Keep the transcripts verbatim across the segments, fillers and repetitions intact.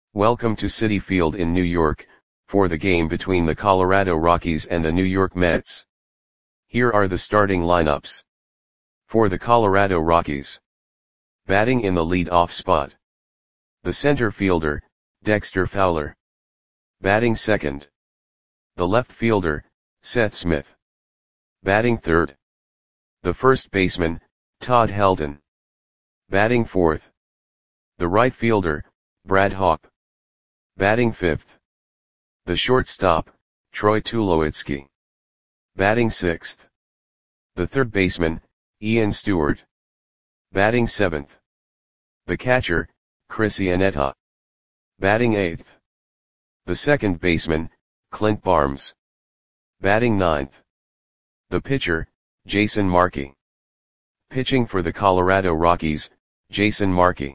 Welcome to Citi Field in New York, for the game between the Colorado Rockies and the New York Mets. Here are the starting lineups. For the Colorado Rockies. Batting in the lead-off spot. The center fielder, Dexter Fowler. Batting second. The left fielder, Seth Smith. Batting third. The first baseman, Todd Helton. Batting fourth. The right fielder, Brad Hawpe. Batting fifth. The shortstop, Troy Tulowitzki. Batting sixth. The third baseman, Ian Stewart. Batting seventh. The catcher, Chris Iannetta. Batting eighth. The second baseman, Clint Barnes. Batting ninth. The pitcher, Jason Markey. Pitching for the Colorado Rockies, Jason Markey.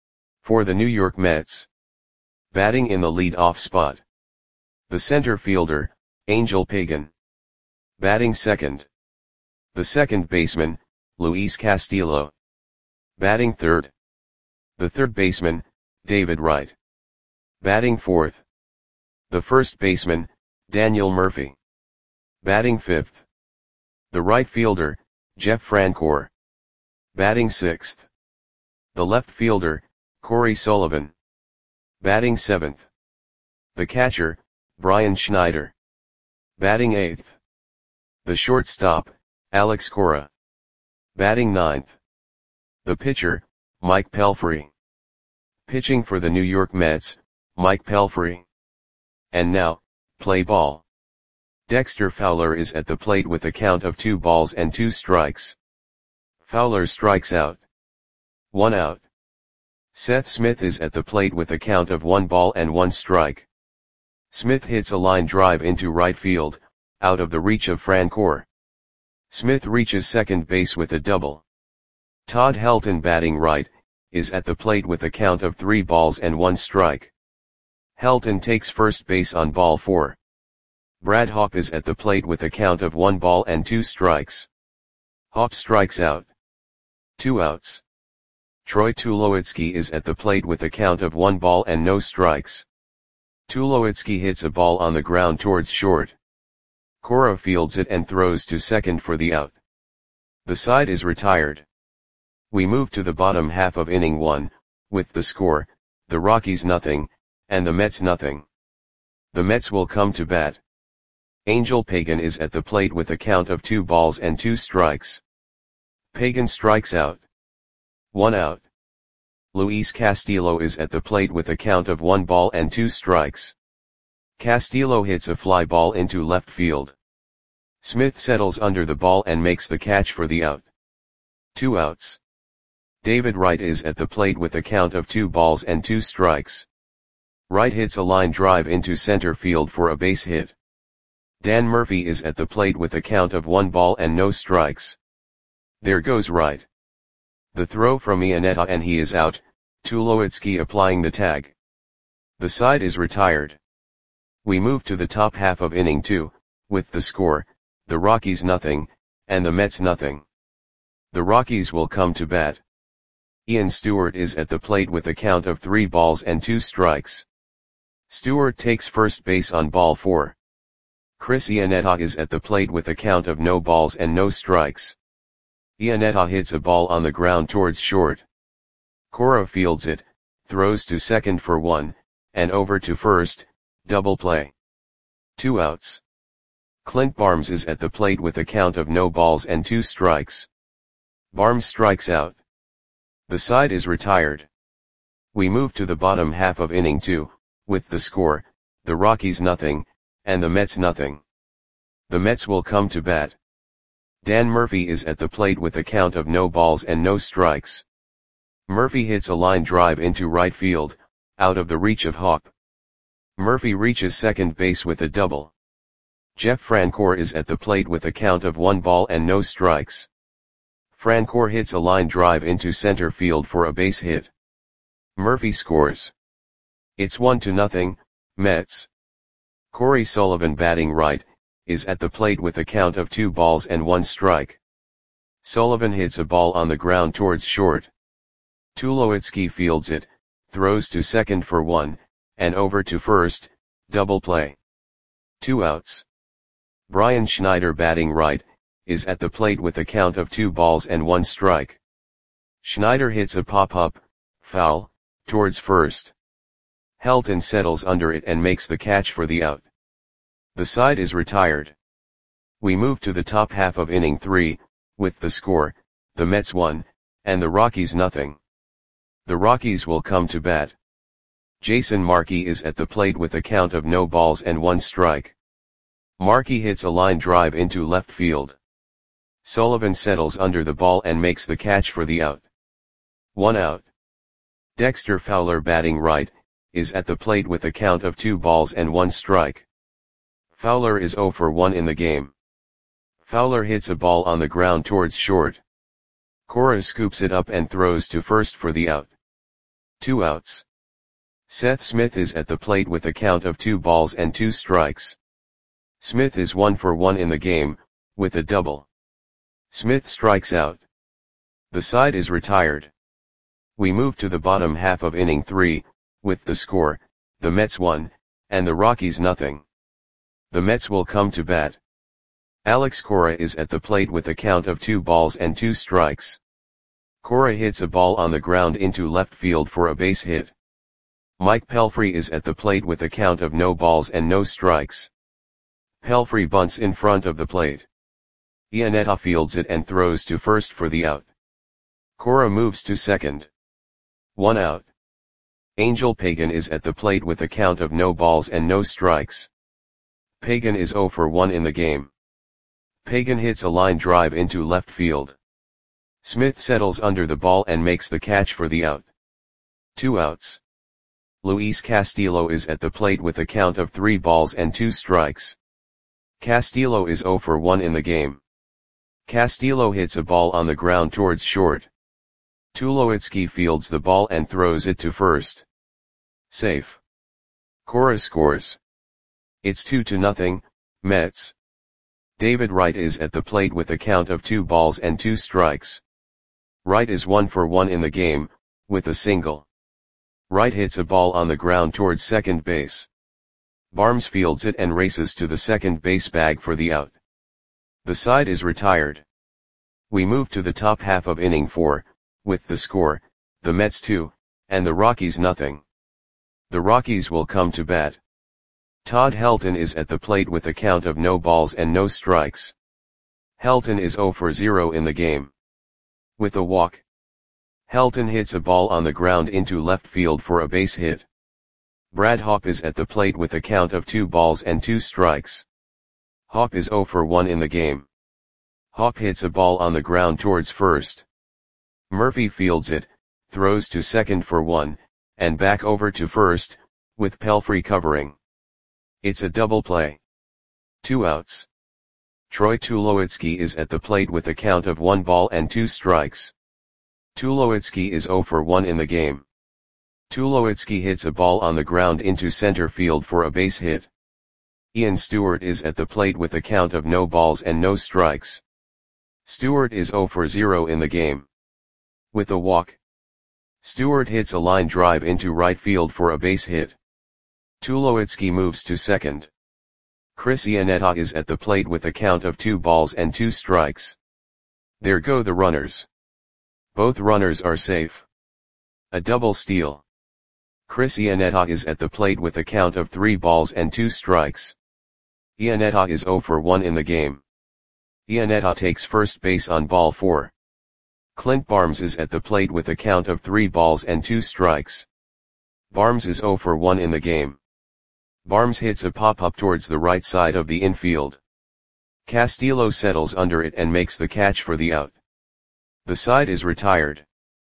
For the New York Mets. Batting in the lead-off spot. The center fielder, Angel Pagan. Batting second. The second baseman, Luis Castillo. Batting third. The third baseman, David Wright. Batting fourth. The first baseman, Daniel Murphy. Batting fifth. The right fielder, Jeff Francoeur. Batting sixth. The left fielder, Corey Sullivan. Batting seventh. The catcher, Brian Schneider. Batting eighth. The shortstop, Alex Cora. Batting ninth. The pitcher, Mike Pelfrey. Pitching for the New York Mets, Mike Pelfrey. And now, play ball. Dexter Fowler is at the plate with a count of two balls and two strikes. Fowler strikes out. One out. Seth Smith is at the plate with a count of one ball and one strike. Smith hits a line drive into right field, out of the reach of Francoeur. Smith reaches second base with a double. Todd Helton, batting right, is at the plate with a count of three balls and one strike. Helton takes first base on ball four. Brad Hawpe is at the plate with a count of one ball and two strikes. Hawpe strikes out. Two outs. Troy Tulowitzki is at the plate with a count of one ball and no strikes. Tulowitzki hits a ball on the ground towards short. Cora fields it and throws to second for the out. The side is retired. We move to the bottom half of inning one, with the score, the Rockies nothing, and the Mets nothing. The Mets will come to bat. Angel Pagan is at the plate with a count of two balls and two strikes. Pagan strikes out. One out. Luis Castillo is at the plate with a count of one ball and two strikes. Castillo hits a fly ball into left field. Smith settles under the ball and makes the catch for the out. Two outs. David Wright is at the plate with a count of two balls and two strikes. Wright hits a line drive into center field for a base hit. Dan Murphy is at the plate with a count of one ball and no strikes. There goes Wright. The throw from Iannetta and he is out, Tulowitzki applying the tag. The side is retired. We move to the top half of inning two, with the score, the Rockies nothing, and the Mets nothing. The Rockies will come to bat. Ian Stewart is at the plate with a count of three balls and two strikes. Stewart takes first base on ball four. Chris Iannetta is at the plate with a count of no balls and no strikes. Iannetta hits a ball on the ground towards short. Cora fields it, throws to second for one, and over to first, double play. Two outs. Clint Barnes is at the plate with a count of no balls and two strikes. Barnes strikes out. The side is retired. We move to the bottom half of inning two, with the score, the Rockies nothing, and the Mets nothing. The Mets will come to bat. Dan Murphy is at the plate with a count of no balls and no strikes. Murphy hits a line drive into right field, out of the reach of Hawpe. Murphy reaches second base with a double. Jeff Francoeur is at the plate with a count of one ball and no strikes. Francoeur hits a line drive into center field for a base hit. Murphy scores. It's one to nothing, Mets. Corey Sullivan, batting right, is at the plate with a count of two balls and one strike. Sullivan hits a ball on the ground towards short. Tulowitzki fields it, throws to second for one, and over to first, double play. Two outs. Brian Schneider batting right, is at the plate with a count of two balls and one strike. Schneider hits a pop-up, foul, towards first. Helton settles under it and makes the catch for the out. The side is retired. We move to the top half of inning three, with the score, the Mets one, and the Rockies nothing. The Rockies will come to bat. Jason Markey is at the plate with a count of no balls and one strike. Markey hits a line drive into left field. Sullivan settles under the ball and makes the catch for the out. One out. Dexter Fowler batting right, is at the plate with a count of two balls and one strike. Fowler is oh for one in the game. Fowler hits a ball on the ground towards short. Cora scoops it up and throws to first for the out. Two outs. Seth Smith is at the plate with a count of two balls and two strikes. Smith is one for one in the game, with a double. Smith strikes out. The side is retired. We move to the bottom half of inning three, with the score, the Mets one, and the Rockies nothing. The Mets will come to bat. Alex Cora is at the plate with a count of two balls and two strikes. Cora hits a ball on the ground into left field for a base hit. Mike Pelfrey is at the plate with a count of no balls and no strikes. Pelfrey bunts in front of the plate. Iannetta fields it and throws to first for the out. Cora moves to second. One out. Angel Pagan is at the plate with a count of no balls and no strikes. Pagan is oh for one in the game. Pagan hits a line drive into left field. Smith settles under the ball and makes the catch for the out. Two outs. Luis Castillo is at the plate with a count of three balls and two strikes. Castillo is oh for one in the game. Castillo hits a ball on the ground towards short. Tulowitzki fields the ball and throws it to first. Safe. Cora scores. It's two to nothing, Mets. David Wright is at the plate with a count of two balls and two strikes. Wright is one for one in the game, with a single. Wright hits a ball on the ground towards second base. Barnes fields it and races to the second base bag for the out. The side is retired. We move to the top half of inning four, with the score, the Mets two, and the Rockies nothing. The Rockies will come to bat. Todd Helton is at the plate with a count of no balls and no strikes. Helton is oh for zero in the game. With a walk. Helton hits a ball on the ground into left field for a base hit. Brad Hawpe is at the plate with a count of two balls and two strikes. Hawpe is oh for one in the game. Hawpe hits a ball on the ground towards first. Murphy fields it, throws to second for one, and back over to first, with Pelfrey covering. It's a double play. Two outs. Troy Tulowitzki is at the plate with a count of one ball and two strikes. Tulowitzki is oh for one in the game. Tulowitzki hits a ball on the ground into center field for a base hit. Ian Stewart is at the plate with a count of no balls and no strikes. Stewart is oh for zero in the game. With a walk. Stewart hits a line drive into right field for a base hit. Tulowitzki moves to second. Chris Iannetta is at the plate with a count of two balls and two strikes. There go the runners. Both runners are safe. A double steal. Chris Iannetta is at the plate with a count of three balls and two strikes. Iannetta is oh for one in the game. Iannetta takes first base on ball four. Clint Barnes is at the plate with a count of three balls and two strikes. Barnes is oh for one in the game. Barnes hits a pop-up towards the right side of the infield. Castillo settles under it and makes the catch for the out. The side is retired.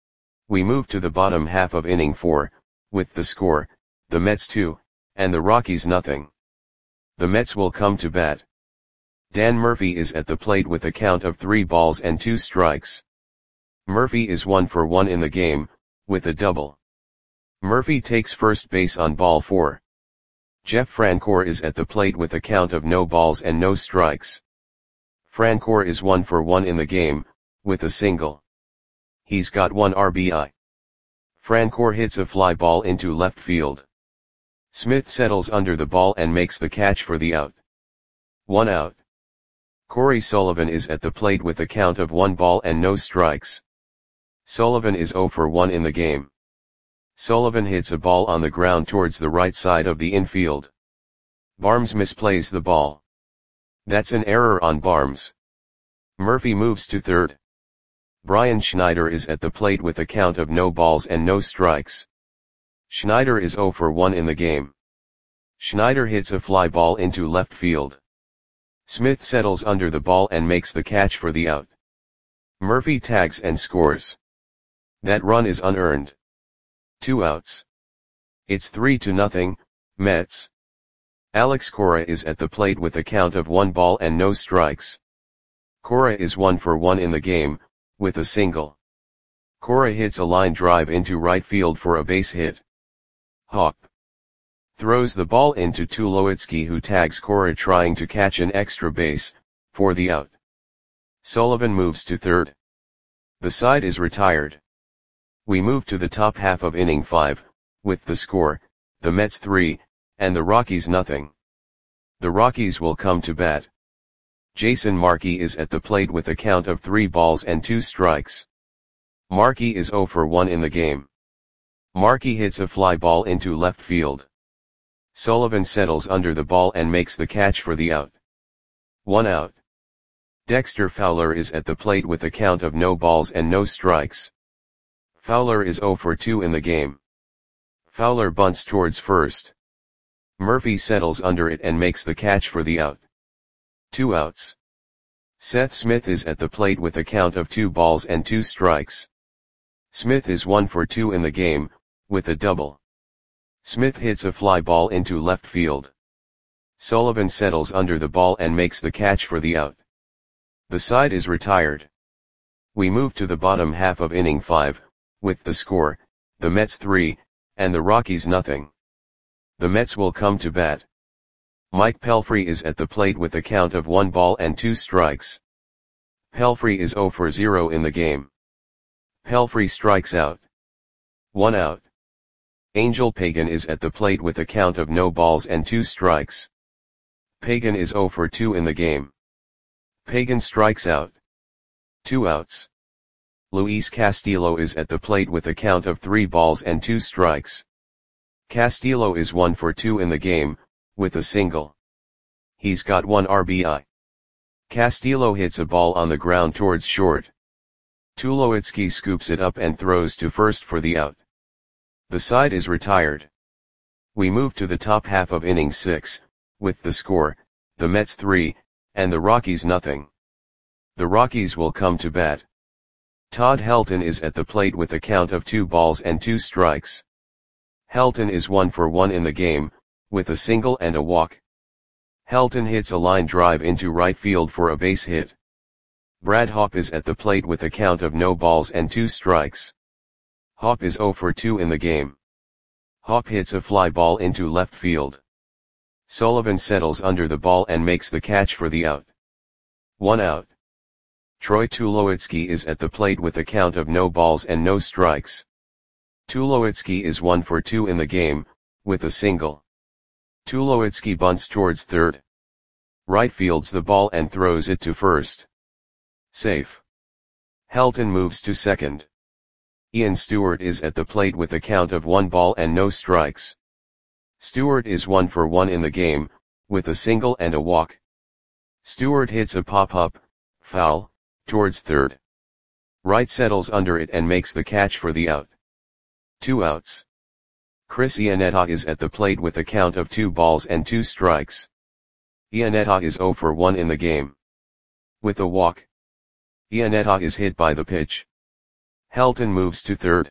We move to the bottom half of inning four, with the score, the Mets two, and the Rockies nothing. The Mets will come to bat. Dan Murphy is at the plate with a count of three balls and two strikes. Murphy is one for one in the game, with a double. Murphy takes first base on ball four. Jeff Francoeur is at the plate with a count of no balls and no strikes. Francoeur is one for one in the game, with a single. He's got one R B I. Francoeur hits a fly ball into left field. Smith settles under the ball and makes the catch for the out. One out. Corey Sullivan is at the plate with a count of one ball and no strikes. Sullivan is zero for one in the game. Sullivan hits a ball on the ground towards the right side of the infield. Barnes misplays the ball. That's an error on Barnes. Murphy moves to third. Brian Schneider is at the plate with a count of no balls and no strikes. Schneider is zero for one in the game. Schneider hits a fly ball into left field. Smith settles under the ball and makes the catch for the out. Murphy tags and scores. That run is unearned. Two outs. It's three to nothing, Mets. Alex Cora is at the plate with a count of one ball and no strikes. Cora is one for one in the game, with a single. Cora hits a line drive into right field for a base hit. Hawk throws the ball into Tulowitzki, who tags Cora trying to catch an extra base, for the out. Sullivan moves to third. The side is retired. We move to the top half of inning five, with the score, the Mets three, and the Rockies nothing. The Rockies will come to bat. Jason Markey is at the plate with a count of three balls and two strikes. Markey is zero for one in the game. Markey hits a fly ball into left field. Sullivan settles under the ball and makes the catch for the out. One out. Dexter Fowler is at the plate with a count of no balls and no strikes. Fowler is zero for two in the game. Fowler bunts towards first. Murphy settles under it and makes the catch for the out. Two outs. Seth Smith is at the plate with a count of two balls and two strikes. Smith is one for two in the game, with a double. Smith hits a fly ball into left field. Sullivan settles under the ball and makes the catch for the out. The side is retired. We move to the bottom half of inning five, with the score, the Mets three, and the Rockies nothing. The Mets will come to bat. Mike Pelfrey is at the plate with a count of one ball and two strikes. Pelfrey is zero for zero in the game. Pelfrey strikes out. One out. Angel Pagan is at the plate with a count of no balls and two strikes. Pagan is zero for two in the game. Pagan strikes out. Two outs. Luis Castillo is at the plate with a count of three balls and two strikes. Castillo is one for two in the game, with a single. He's got one R B I. Castillo hits a ball on the ground towards short. Tulowitzki scoops it up and throws to first for the out. The side is retired. We move to the top half of inning six, with the score, the Mets three, and the Rockies nothing. The Rockies will come to bat. Todd Helton is at the plate with a count of two balls and two strikes. Helton is one for one in the game, with a single and a walk. Helton hits a line drive into right field for a base hit. Brad Hawpe is at the plate with a count of no balls and two strikes. Hawpe is zero for two in the game. Hawpe hits a fly ball into left field. Sullivan settles under the ball and makes the catch for the out. One out. Troy Tulowitzki is at the plate with a count of no balls and no strikes. Tulowitzki is one for two in the game, with a single. Tulowitzki bunts towards third. Right fields the ball and throws it to first. Safe. Helton moves to second. Ian Stewart is at the plate with a count of one ball and no strikes. Stewart is one for one in the game, with a single and a walk. Stewart hits a pop-up, foul, towards third. Wright settles under it and makes the catch for the out. Two outs. Chris Iannetta is at the plate with a count of two balls and two strikes. Iannetta is zero for one in the game. With a walk. Iannetta is hit by the pitch. Helton moves to third.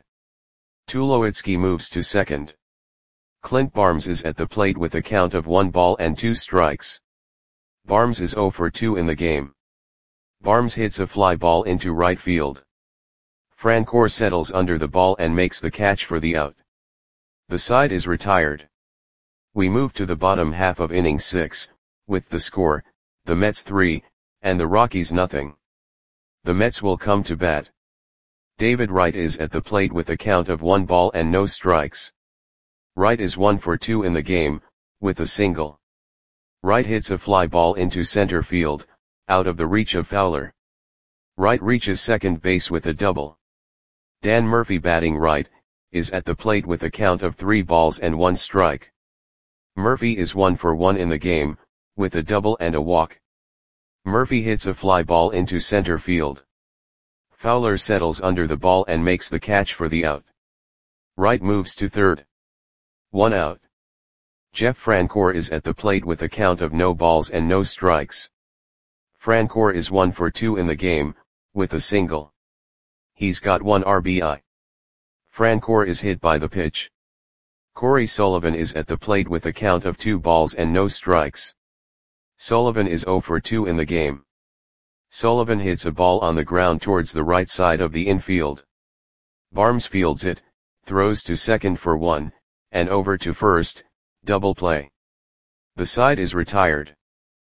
Tulowitzki moves to second. Clint Barnes is at the plate with a count of one ball and two strikes. Barnes is zero for two in the game. Barnes hits a fly ball into right field. Francoeur settles under the ball and makes the catch for the out. The side is retired. We move to the bottom half of inning six, with the score, the Mets three, and the Rockies nothing. The Mets will come to bat. David Wright is at the plate with a count of one ball and no strikes. Wright is one for two in the game, with a single. Wright hits a fly ball into center field, out of the reach of Fowler. Wright reaches second base with a double. Dan Murphy batting right, is at the plate with a count of three balls and one strike. Murphy is one for one in the game, with a double and a walk. Murphy hits a fly ball into center field. Fowler settles under the ball and makes the catch for the out. Wright moves to third. One out. Jeff Francoeur is at the plate with a count of no balls and no strikes. Francoeur is one for two in the game, with a single. He's got one R B I. Francoeur is hit by the pitch. Corey Sullivan is at the plate with a count of two balls and no strikes. Sullivan is zero for two in the game. Sullivan hits a ball on the ground towards the right side of the infield. Barnes fields it, throws to second for one, and over to first, double play. The side is retired.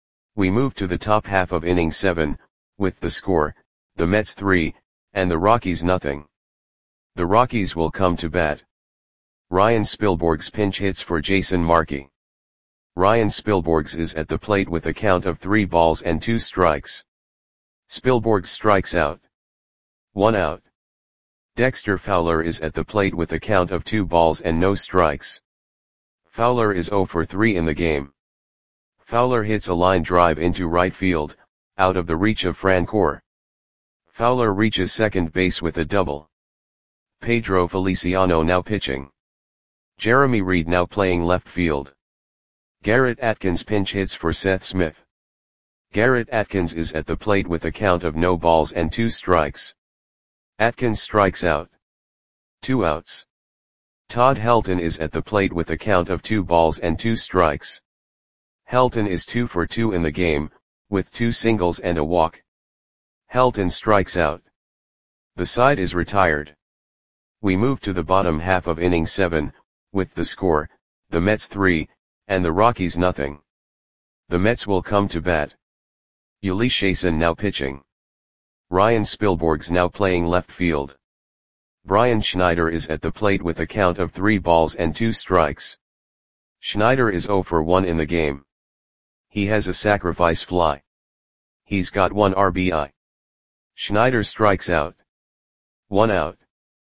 We move to the top half of inning seven, with the score, the Mets three, and the Rockies nothing. The Rockies will come to bat. Ryan Spilborghs pinch hits for Jason Markey. Ryan Spilborghs is at the plate with a count of three balls and two strikes. Spilborghs strikes out. One out. Dexter Fowler is at the plate with a count of two balls and no strikes. Fowler is zero for three in the game. Fowler hits a line drive into right field, out of the reach of Francoeur. Fowler reaches second base with a double. Pedro Feliciano now pitching. Jeremy Reed now playing left field. Garrett Atkins pinch hits for Seth Smith. Garrett Atkins is at the plate with a count of no balls and two strikes. Atkins strikes out. Two outs. Todd Helton is at the plate with a count of two balls and two strikes. Helton is two for two in the game, with two singles and a walk. Helton strikes out. The side is retired. We move to the bottom half of inning seven, with the score, the Mets three, and the Rockies nothing. The Mets will come to bat. Ulysses Chason now pitching. Ryan Spilborghs now playing left field. Brian Schneider is at the plate with a count of three balls and two strikes. Schneider is zero for one in the game. He has a sacrifice fly. He's got one R B I. Schneider strikes out. One out.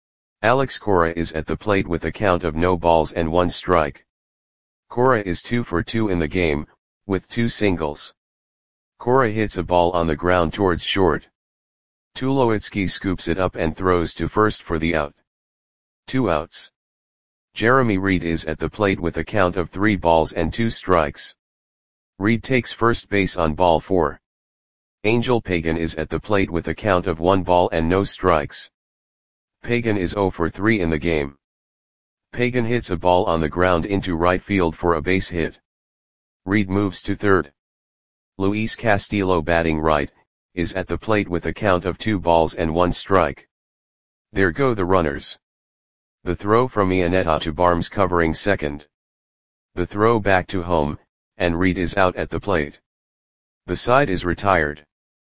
Alex Cora is at the plate with a count of no balls and one strike. Cora is two for two in the game, with two singles. Cora hits a ball on the ground towards short. Tulowitzki scoops it up and throws to first for the out. Two outs. Jeremy Reed is at the plate with a count of three balls and two strikes. Reed takes first base on ball four. Angel Pagan is at the plate with a count of one ball and no strikes. Pagan is zero for three in the game. Pagan hits a ball on the ground into right field for a base hit. Reed moves to third. Luis Castillo batting right, is at the plate with a count of two balls and one strike. There go the runners. The throw from Iannetta to Barnes covering second. The throw back to home, and Reed is out at the plate. The side is retired.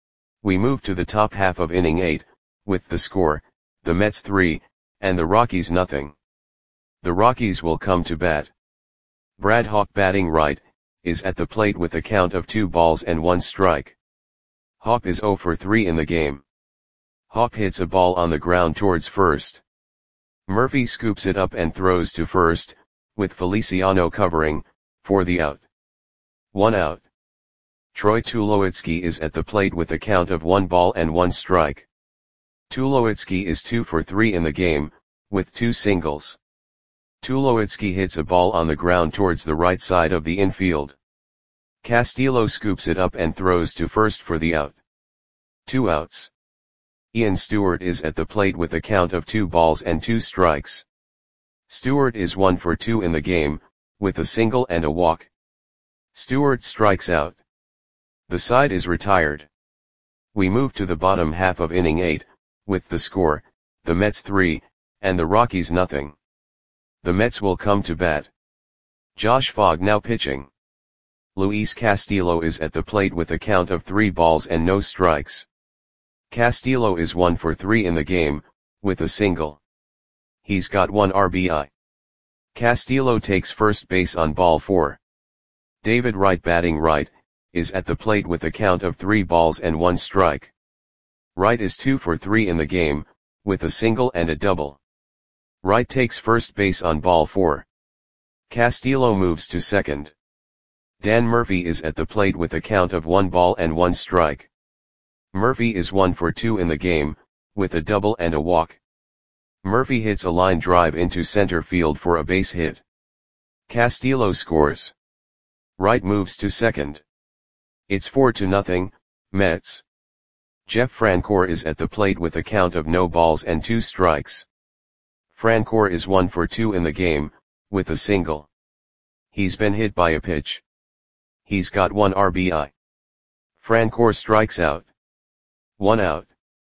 We move to the top half of inning eight, with the score, the Mets three, and the Rockies nothing. The Rockies will come to bat. Brad Hawk batting right, is at the plate with a count of two balls and one strike. Hawk is zero for three in the game. Hawk hits a ball on the ground towards first. Murphy scoops it up and throws to first, with Feliciano covering, for the out. One out. Troy Tulowitzki is at the plate with a count of one ball and one strike. Tulowitzki is two for three in the game, with two singles. Tulowitzki hits a ball on the ground towards the right side of the infield. Castillo scoops it up and throws to first for the out. Two outs. Ian Stewart is at the plate with a count of two balls and two strikes. Stewart is one for two in the game, with a single and a walk. Stewart strikes out. The side is retired. We move to the bottom half of inning eight, with the score, the Mets three, and the Rockies nothing. The Mets will come to bat. Josh Fogg now pitching. Luis Castillo is at the plate with a count of three balls and no strikes. Castillo is one for three in the game, with a single. He's got one R B I. Castillo takes first base on ball four. David Wright, batting right, is at the plate with a count of three balls and one strike. Wright is two for three in the game, with a single and a double. Wright takes first base on ball four. Castillo moves to second. Dan Murphy is at the plate with a count of one ball and one strike. Murphy is one for two in the game, with a double and a walk. Murphy hits a line drive into center field for a base hit. Castillo scores. Wright moves to second. It's four to nothing, Mets. Jeff Francoeur is at the plate with a count of no balls and two strikes. Francoeur is one for two in the game, with a single. He's been hit by a pitch. He's got one R B I. Francoeur strikes out. One out.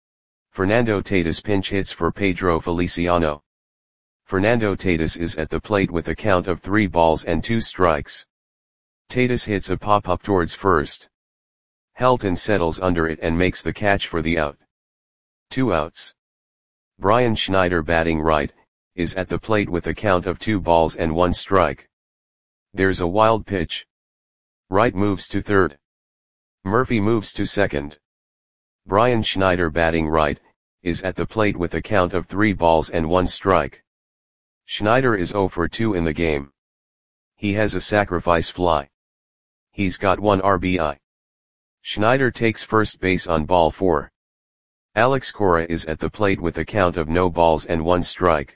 Fernando Tatis pinch hits for Pedro Feliciano. Fernando Tatis is at the plate with a count of three balls and two strikes. Tatis hits a pop-up towards first. Helton settles under it and makes the catch for the out. Two outs. Brian Schneider, batting right, is at the plate with a count of two balls and one strike. There's a wild pitch. Wright moves to third. Murphy moves to second. Brian Schneider, batting right, is at the plate with a count of three balls and one strike. Schneider is zero for two in the game. He has a sacrifice fly. He's got one R B I. Schneider takes first base on ball four. Alex Cora is at the plate with a count of no balls and one strike.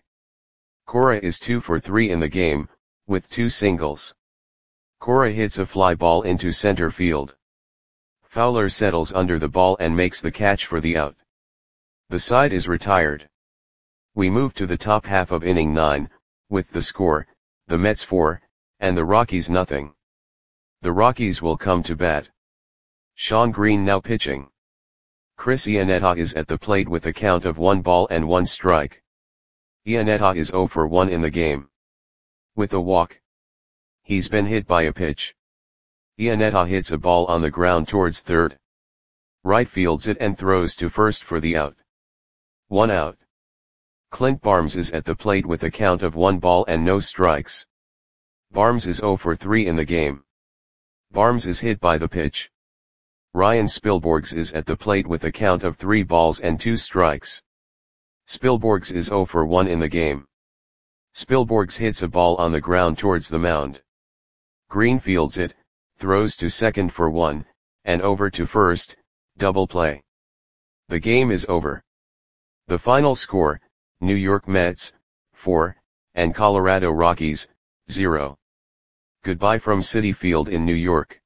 Cora is two for three in the game, with two singles. Cora hits a fly ball into center field. Fowler settles under the ball and makes the catch for the out. The side is retired. We move to the top half of inning nine, with the score, the Mets four, and the Rockies nothing. The Rockies will come to bat. Shawn Green now pitching. Chris Iannetta is at the plate with a count of one ball and one strike. Iannetta is zero for one in the game. With a walk. He's been hit by a pitch. Iannetta hits a ball on the ground towards third. Wright fields it and throws to first for the out. One out. Clint Barnes is at the plate with a count of one ball and no strikes. Barnes is zero for three in the game. Barnes is hit by the pitch. Ryan Spilborghs is at the plate with a count of three balls and two strikes. Spilborghs is zero for one in the game. Spilborghs hits a ball on the ground towards the mound. Green fields it, throws to second for one, and over to first, double play. The game is over. The final score, New York Mets, four, and Colorado Rockies, zero. Goodbye from Citi Field in New York.